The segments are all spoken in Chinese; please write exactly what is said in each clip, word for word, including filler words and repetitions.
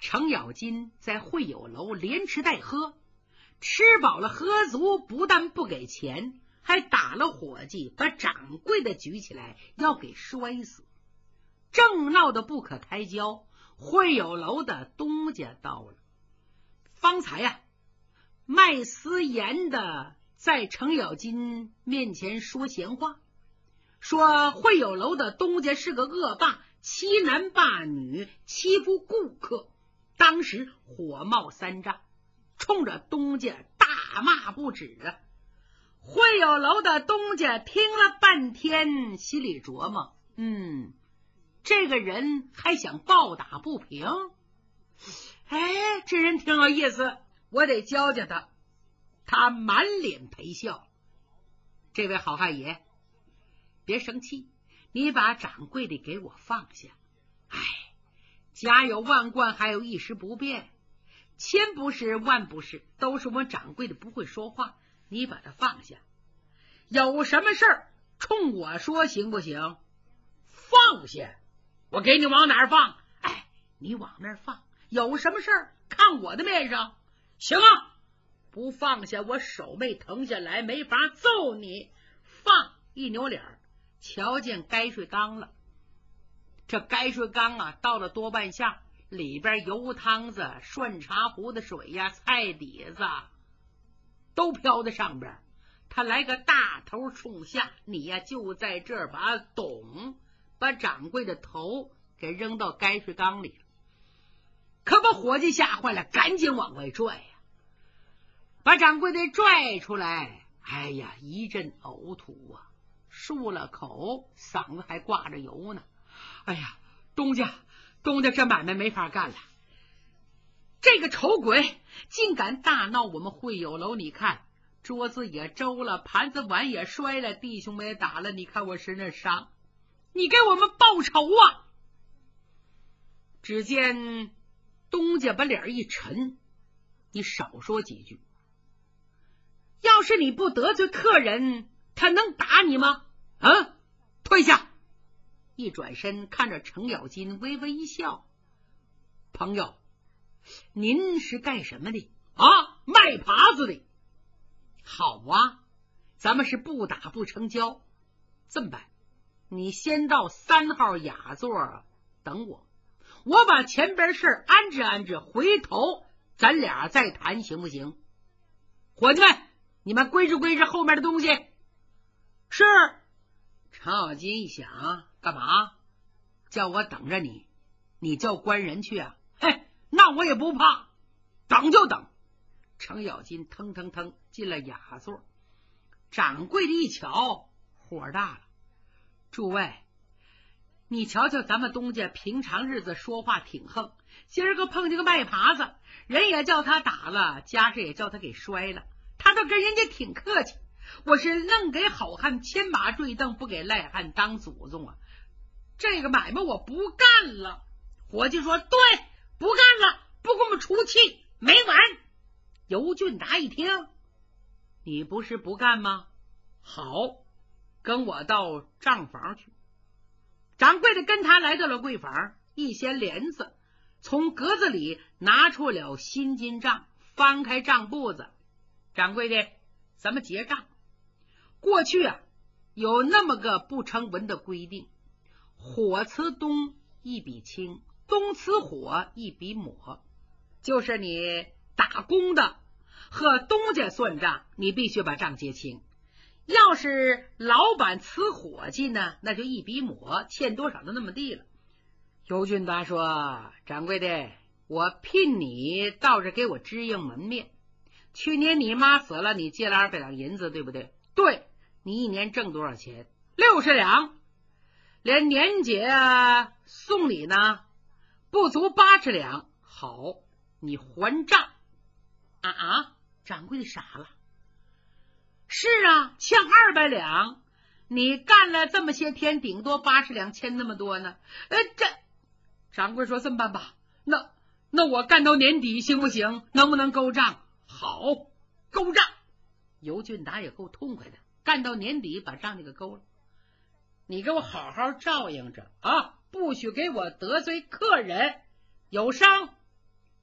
程咬金在会友楼连吃带喝，吃饱了喝足，不但不给钱，还打了伙计，把掌柜的举起来要给摔死。正闹得不可开交，会友楼的东家到了。方才呀、啊，卖私盐的在程咬金面前说闲话，说会友楼的东家是个恶霸，欺男霸女，欺负顾客。当时火冒三丈，冲着东家大骂不止啊！会友楼的东家听了半天，心里琢磨：嗯，这个人还想暴打不平。哎，这人挺有意思，我得教教他。他满脸陪笑：这位好汉爷，别生气，你把掌柜的给我放下。哎，家有万贯，还有一时不变，千不是万不是，都是我们掌柜的不会说话，你把他放下。有什么事儿冲我说行不行？放下？我给你往哪儿放？哎，你往那儿放。有什么事儿看我的面上？行啊，不放下我手没疼下来，没法揍你。放！一扭脸，瞧见泔水缸了。这泔水缸啊，倒了多半下，里边油汤子、涮茶壶的水呀、菜底子都飘在上边。他来个大头冲下，你呀就在这儿把董把掌柜的头给扔到泔水缸里了。可把伙计吓坏了，赶紧往外拽呀，把掌柜的拽出来。哎呀，一阵呕吐啊，漱了口，嗓子还挂着油呢。哎呀，东家，东家，这买卖没法干了。这个丑鬼竟敢大闹我们会友楼，你看桌子也周了，盘子碗也摔了，弟兄们也打了，你看我身上伤，你给我们报仇啊！只见东家把脸一沉：你少说几句，要是你不得罪客人，他能打你吗？啊，退下！一转身看着程咬金，微微一笑：朋友，您是干什么的？啊，卖耙子的。好啊，咱们是不打不成交。这么办，你先到三号雅座等我，我把前边事安置安置，回头咱俩再谈，行不行？伙计们，你们归置归置后面的东西。是。程咬金一想，干嘛叫我等着你？你叫官人去啊？嘿，那我也不怕，等就等。程咬金腾腾腾进了雅座，掌柜的一瞧，火大了：诸位，你瞧瞧咱们东家平常日子说话挺横，今儿个碰见个卖耙子，人也叫他打了，家事也叫他给摔了，他倒跟人家挺客气。我是愣给好汉牵马坠镫，不给赖汉当祖宗啊！这个买卖我不干了。伙计说：对，不干了，不给我们出气，没完。尤俊达一听，你不是不干吗？好，跟我到账房去。掌柜的跟他来到了柜房，一掀帘子，从格子里拿出了新金账，翻开账簿子。掌柜的，咱们结账。过去啊，有那么个不成文的规定：火呲东一笔清，东呲火一笔抹。就是你打工的和东家算账，你必须把账结清。要是老板呲伙计呢，那就一笔抹，欠多少的那么地了。尤俊达说：掌柜的，我聘你到这给我支应门面。去年你妈死了，你借了二百两银子，对不对？对。你一年挣多少钱？六十两。连年节送礼呢，不足八十两。好，你还账。啊啊！掌柜的傻了。是啊，欠二百两，你干了这么些天，顶多八十两，欠那么多呢。呃，这掌柜说：这么办吧，那那我干到年底行不行？能不能勾账？好，勾账。尤俊达也够痛快的，干到年底把账就给勾了。你给我好好照应着啊，不许给我得罪客人，有伤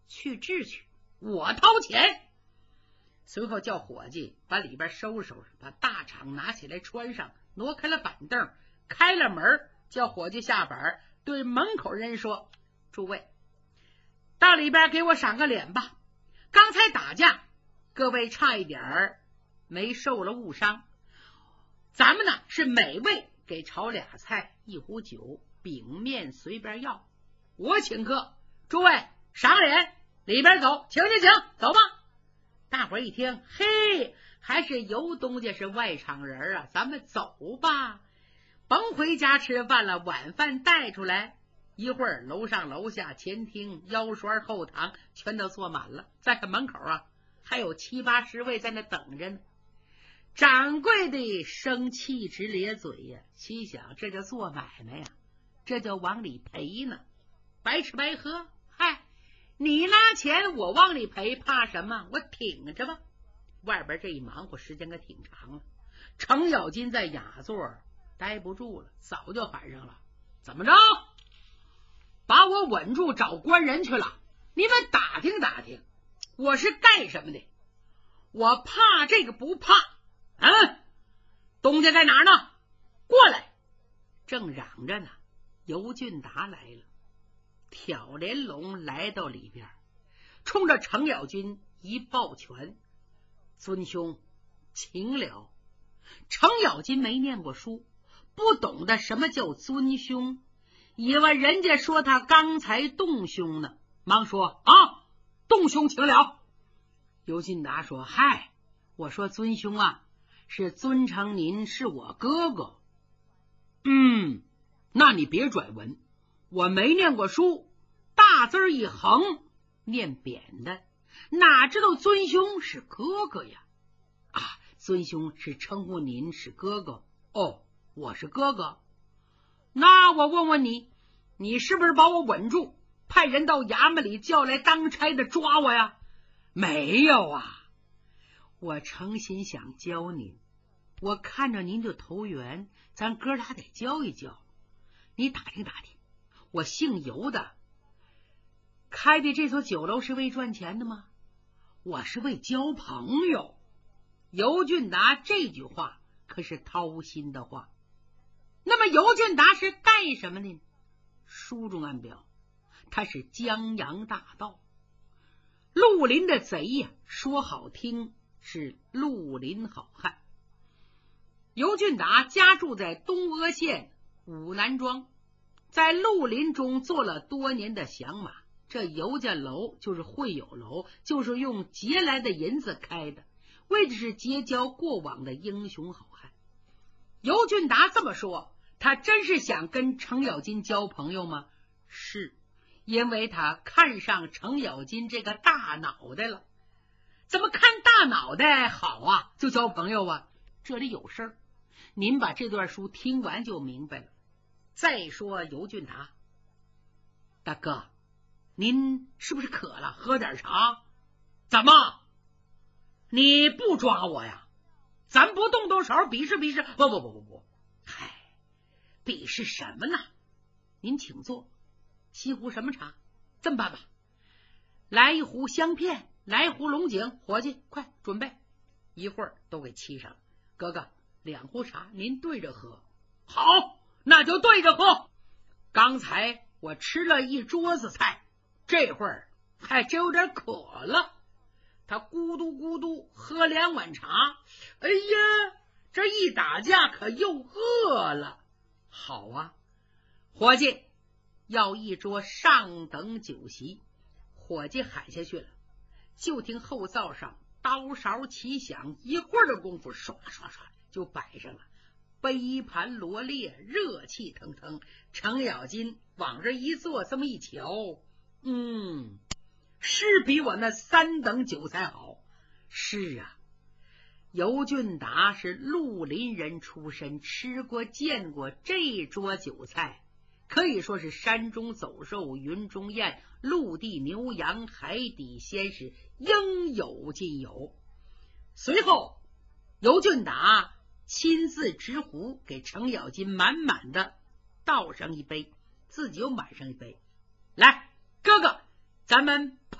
去治去，我掏钱。随后叫伙计把里边收拾收拾，把大氅拿起来穿上，挪开了板凳，开了门，叫伙计下板，对门口人说：诸位到里边给我赏个脸吧，刚才打架各位差一点儿没受了误伤，咱们呢是每位给炒俩菜一壶酒，饼面随便要，我请客，诸位赏脸，里边走，请请请，走吧。大伙一听，嘿，还是尤东家是外场人啊，咱们走吧，甭回家吃饭了，晚饭带出来。一会儿楼上楼下前厅腰栓后堂全都坐满了，在这门口啊还有七八十位在那等着呢。掌柜的生气直咧嘴呀，心想这叫做买卖呀，这叫往里赔呢，白吃白喝。嗨，你拿钱我往里赔，怕什么？我挺着吧。外边这一忙活时间可挺长了，程咬金在雅座待不住了，早就喊上了：怎么着，把我稳住，找官人去了？你们打听打听，我是干什么的？我怕这个不怕？嗯，东家在哪儿呢？过来！正嚷着呢，尤俊达来了，挑帘笼来到里边，冲着程咬金一抱拳：尊兄请了。程咬金没念过书，不懂得什么叫尊兄，以为人家说他刚才动兄呢，忙说：啊，动兄请了。尤俊达说：嗨，我说尊兄啊，是尊称您是我哥哥。嗯，那你别拽文，我没念过书，大字一横念扁的，哪知道尊兄是哥哥呀？啊，尊兄是称呼您是哥哥。哦，我是哥哥。那我问问你，你是不是把我稳住，派人到衙门里叫来当差的抓我呀？没有啊，我诚心想教您，我看着您就投缘，咱哥俩得教一教。你打听打听，我姓尤的，开的这所酒楼是为赚钱的吗？我是为交朋友。尤俊达这句话可是掏心的话。那么尤俊达是干什么的呢？书中暗表，他是江洋大盗，绿林的贼呀，说好听是绿林好汉。尤俊达家住在东阿县武南庄，在绿林中做了多年的响马，这尤家楼就是会友楼，就是用劫来的银子开的，为的是结交过往的英雄好汉。尤俊达这么说，他真是想跟程咬金交朋友吗？是，因为他看上程咬金这个大脑袋了。怎么看大脑袋好啊就交朋友啊？这里有事儿，您把这段书听完就明白了。再说尤俊达，大哥，您是不是渴了？喝点茶。怎么你不抓我呀？咱不动动手比试比试？不不不不不，嗨，比试什么呢？您请坐，沏壶什么茶？这么办吧，来一壶香片，来一壶龙井，伙计快准备。一会儿都给沏上。哥哥，两壶茶您对着喝。好，那就对着喝。刚才我吃了一桌子菜，这会儿还真有点渴了。他咕嘟咕嘟喝两碗茶，哎呀，这一打架可又饿了。好啊，伙计，要一桌上等酒席。伙计喊下去了，就听后灶上刀勺齐响，一会儿的功夫刷刷刷就摆上了，杯盘罗列，热气腾腾。程咬金往这一坐，这么一瞧，嗯，是比我那三等酒菜好。是啊，尤俊达是绿林人出身，吃过见过这桌酒菜，可以说是山中走兽，云中雁，陆地牛羊，海底鲜食，应有尽有。随后尤俊达亲自执壶给程咬金满满的倒上一杯，自己又满上一杯。来，哥哥，咱们碰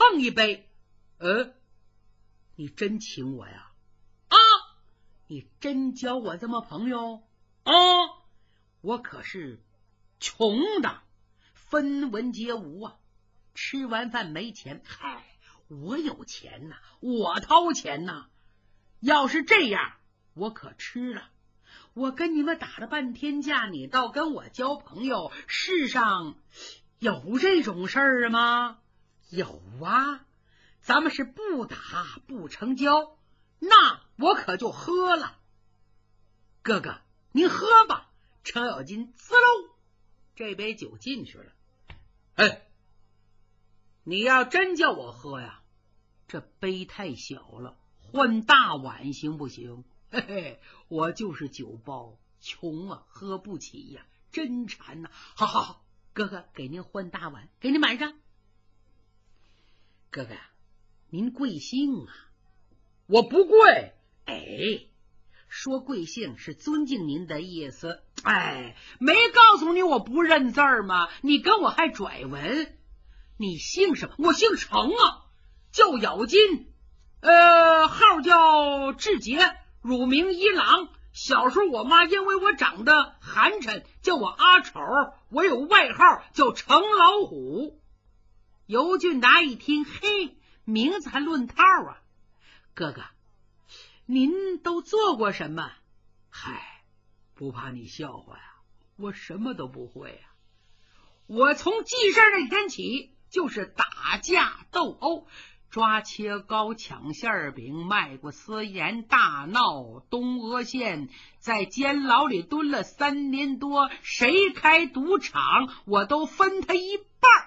碰一杯。呃，你真请我呀？啊，你真交我这么朋友？啊，我可是穷的，分文皆无啊，吃完饭没钱。嗨，我有钱呐，我掏钱呐。要是这样，我可吃了。我跟你们打了半天架，你倒跟我交朋友，世上有这种事儿吗？有啊，咱们是不打不成交，那我可就喝了。哥哥，您喝吧。程咬金滋喽，这杯酒进去了。哎，你要真叫我喝呀，这杯太小了，换大碗行不行？嘿嘿，我就是酒包，穷啊，喝不起呀，真馋呐、啊！好好好，哥哥，给您换大碗，给您满上。哥哥，您贵姓啊？我不贵。哎，说贵姓是尊敬您的意思。哎，没告诉你我不认字儿吗？你跟我还拽文。你姓什么？我姓程啊，叫咬金，呃，号叫志杰，乳名一郎。小时候我妈因为我长得寒碜，叫我阿丑，我有外号叫程老虎。尤俊达一听，嘿，名字还论套啊。哥哥，您都做过什么？嗨，不怕你笑话呀，我什么都不会啊。我从记事那天起就是打架斗殴，抓切糕，抢馅饼，卖过私盐，大闹东阿县，在监牢里蹲了三年多，谁开赌场我都分他一半。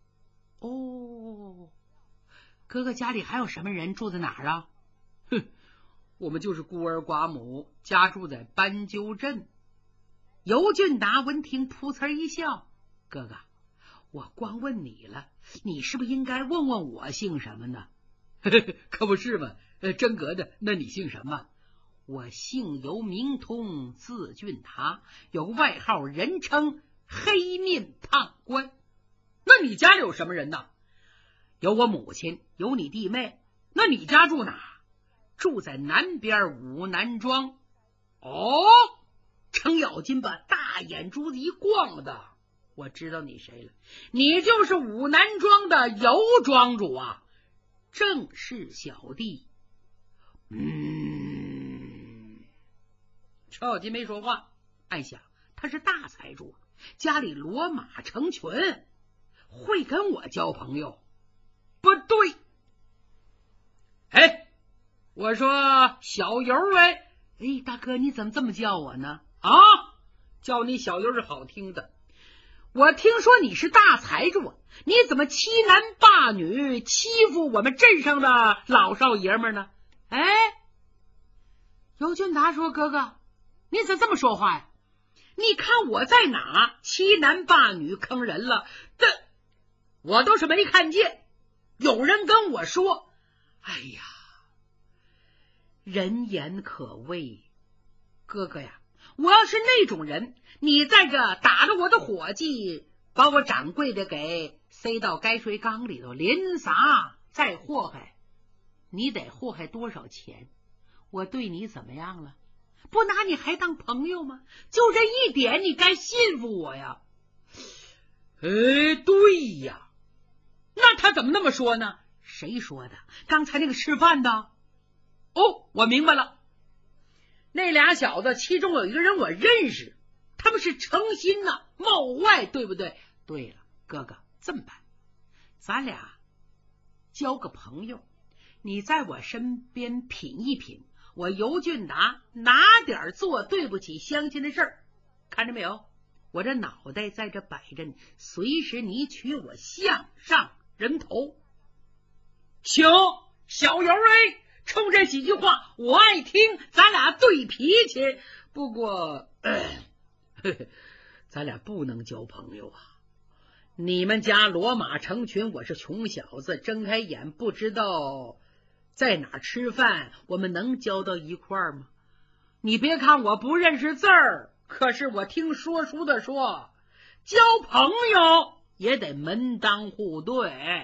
哦，哥哥家里还有什么人？住在哪儿啊？哼，我们就是孤儿寡母，家住在斑鸠镇。尤俊达闻听噗呲一笑，哥哥，我光问你了，你是不是应该问问我姓什么呢？可不是嘛，真格的，那你姓什么？我姓尤，名通，字俊达，有外号，人称黑面判官。那你家里有什么人呢？有我母亲，有你弟妹。那你家住哪？住在南边武南庄。哦，程咬金把大眼珠子一逛的，我知道你谁了，你就是武南庄的尤庄主啊。正是小弟。嗯，程咬金没说话，暗想他是大财主，家里骡马成群，会跟我交朋友？不对。哎，我说小尤哎，哎，大哥你怎么这么叫我呢？啊，叫你小尤是好听的。我听说你是大财主，你怎么欺男霸女，欺负我们镇上的老少爷们呢？哎，尤俊达说，哥哥你怎么这么说话呀？你看我在哪欺男霸女坑人了？这我都是没看见，有人跟我说，哎呀，人言可畏。哥哥呀，我要是那种人，你在这打着我的伙计，把我掌柜的给塞到泔水缸里头连撒再祸害，你得祸害多少钱？我对你怎么样了？不拿你还当朋友吗？就这一点你该信服我呀。哎，对呀，那他怎么那么说呢？谁说的？刚才那个吃饭的。哦，我明白了，那俩小子其中有一个人我认识，他们是诚心呐、啊、冒外，对不对？对了，哥哥，这么办，咱俩交个朋友，你在我身边品一品，我尤俊达哪点做对不起乡亲的事儿，看着没有？我这脑袋在这摆着，随时你取我项上人头。行，小尤哎，冲这几句话我爱听，咱俩对脾气。不过、呃、呵呵咱俩不能交朋友啊。你们家骡马成群，我是穷小子，睁开眼不知道在哪吃饭，我们能交到一块儿吗？你别看我不认识字儿，可是我听说书的说，交朋友也得门当户对，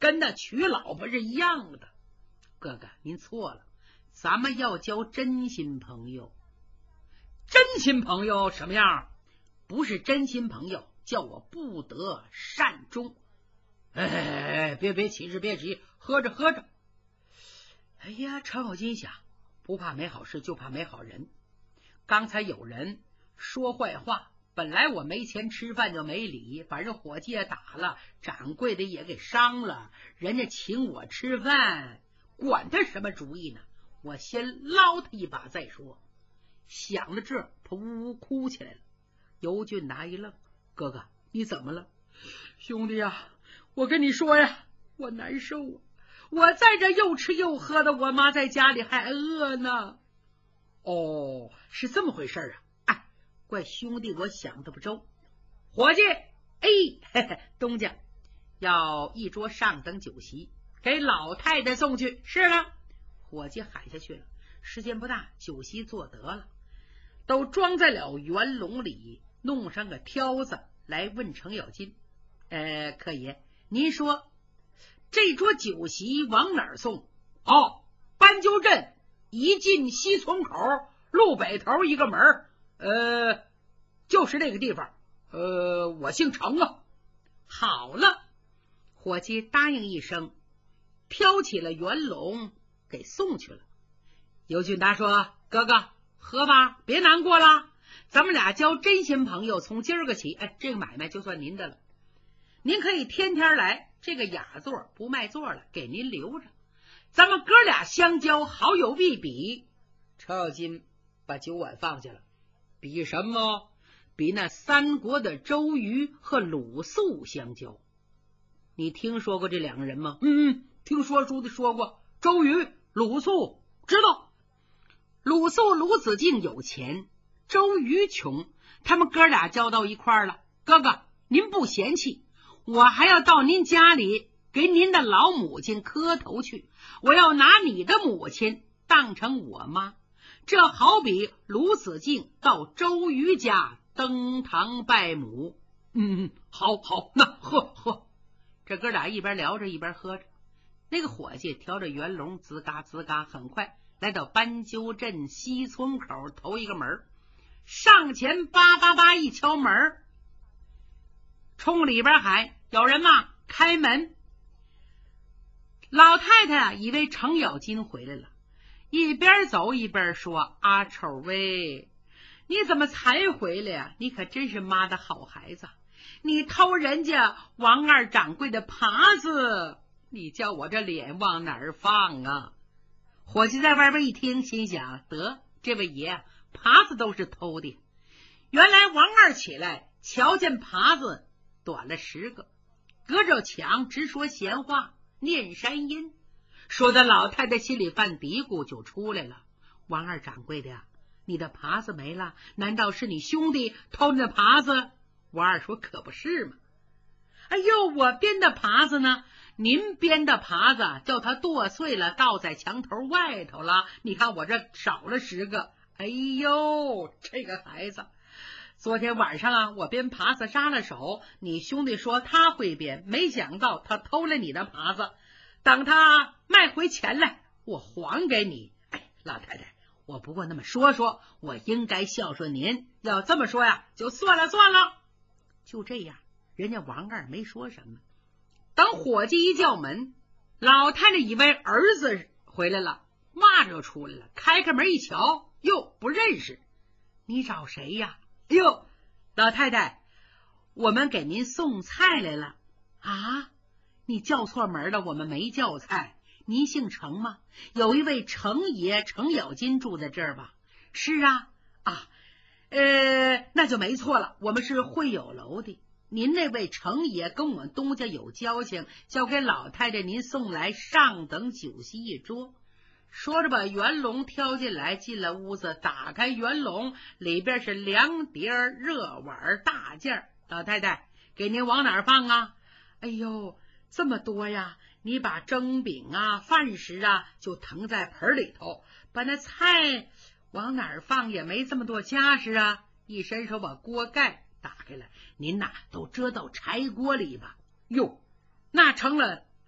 跟那娶老婆是一样的。哥哥，您错了，咱们要交真心朋友。真心朋友什么样？不是真心朋友，叫我不得善终。哎，别别急，别急，喝着喝着。哎呀，程咬金想，不怕没好事，就怕没好人。刚才有人说坏话，本来我没钱吃饭就没理，把人伙计也打了，掌柜的也给伤了，人家请我吃饭，管他什么主意呢？我先捞他一把再说。想到这儿，他呜呜哭起来了。尤俊达一愣：“哥哥，你怎么了？”“兄弟呀，我跟你说呀，我难受啊！我在这又吃又喝的，我妈在家里还饿呢。”“哦，是这么回事啊！哎，怪兄弟我想的不周。伙计，哎，嘿嘿，东家要一桌上等酒席，给老太太送去。”“是了。”伙计喊下去了。时间不大，酒席做得了，都装在了圆笼里，弄上个挑子来问程咬金：“呃，客爷，您说这桌酒席往哪儿送？”“哦，斑鸠镇一进西村口路北头一个门，呃，就是那个地方。呃，我姓程啊。”“好了。”伙计答应一声，挑起了圆笼给送去了。尤俊达说：“哥哥，喝吧，别难过了，咱们俩交真心朋友，从今儿个起，哎，这个买卖就算您的了。您可以天天来，这个雅座不卖座了，给您留着。咱们哥俩相交，好友必比。”程咬金把酒碗放下了。“比什么？比那三国的周瑜和鲁肃相交。你听说过这两个人吗？”“嗯，听说书的说过，周瑜、鲁肃知道。鲁肃、鲁子敬有钱，周瑜穷，他们哥俩交到一块儿了。哥哥，您不嫌弃，我还要到您家里给您的老母亲磕头去，我要拿你的母亲当成我妈。这好比鲁子敬到周瑜家登堂拜母。”“嗯，好好，那喝喝。”这哥俩一边聊着一边喝着。那个伙计挑着圆笼，吱嘎吱嘎，很快来到斑鸠镇西村口头一个门，上前叭叭叭一敲门，冲里边喊：“有人吗？开门！”老太太以为程咬金回来了，一边走一边说：“阿丑喂，你怎么才回来呀？你可真是妈的好孩子，你偷人家王二掌柜的耙子，你叫我这脸往哪儿放啊？”伙计在外边一听，心想：得，这位爷耙子都是偷的。原来王二起来瞧见耙子短了十个，隔着墙直说闲话，念山音，说的老太太心里犯嘀咕，就出来了：“王二掌柜的呀，你的耙子没了，难道是你兄弟偷你的耙子？”王二说：“可不是嘛。”“哎呦，我编的耙子呢？您编的耙子叫他剁碎了，倒在墙头外头了。你看我这少了十个。哎呦，这个孩子，昨天晚上啊，我编耙子扎了手，你兄弟说他会编，没想到他偷了你的耙子，等他卖回钱来，我还给你。哎，老太太，我不过那么说说，我应该孝顺您，要这么说呀，就算了算了。”就这样，人家王二没说什么。等伙计一叫门，老太太以为儿子回来了，骂着就出来了，开开门一瞧，哟，不认识。“你找谁呀？”“哎呦，老太太，我们给您送菜来了。”“啊，你叫错门了，我们没叫菜。您姓程吗？有一位程爷程咬金住在这儿吧？”“是啊。”“啊，呃，那就没错了，我们是会友楼的。您那位程爷跟我们东家有交情，交给老太太您送来上等酒席一桌。”说着把圆笼挑进来，进了屋子，打开圆笼，里边是凉碟、热碗、大件。“老太太，给您往哪儿放啊？”“哎呦，这么多呀！你把蒸饼啊、饭食啊就腾在盆里头，把那菜往哪儿放也没这么多家事啊。”一伸手把锅盖打开了，“您呐都遮到柴锅里吧。”“哟，那成了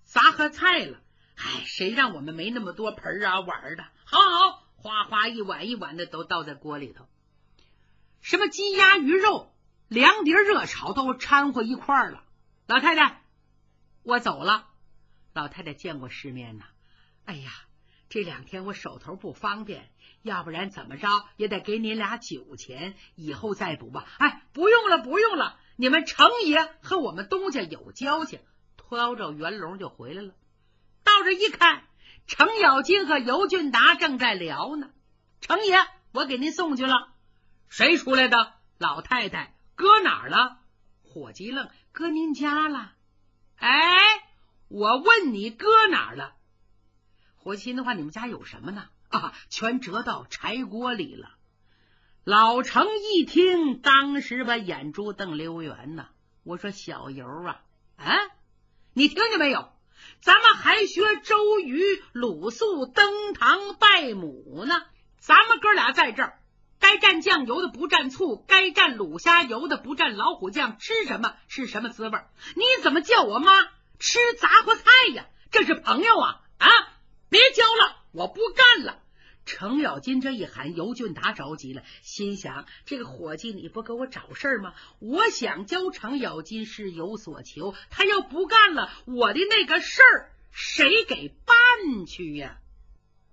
杂合菜了。哎，谁让我们没那么多盆啊碗的？好好，哗哗一碗一碗的都倒在锅里头。什么鸡鸭鱼肉、凉碟热炒都掺和一块儿了。老太太，我走了。老太太见过世面呐，哎呀，这两天我手头不方便，要不然怎么着也得给你俩酒钱，以后再补吧。哎，不用了不用了，你们程爷和我们东家有交情。拖着圆笼就回来了。到这一看，程咬金和尤俊达正在聊呢。程爷，我给您送去了。谁出来的？老太太。搁哪儿了？伙计愣，搁您家了。哎，我问你搁哪儿了？伙计心的话，你们家有什么呢？啊，全折到柴锅里了。老程一听，当时把眼珠瞪溜圆呐。我说小尤啊，啊，你听见没有？咱们还学周瑜、鲁肃登堂拜母呢。咱们哥俩在这儿，该蘸酱油的不蘸醋，该蘸卤虾油的不蘸老虎酱，吃什么是什么滋味。你怎么叫我妈吃杂货菜呀？这是朋友啊！啊，别教了，我不干了。程咬金这一喊，尤俊达着急了，心想这个伙计你不给我找事儿吗？我想教程咬金是有所求，他要不干了，我的那个事儿谁给办去呀？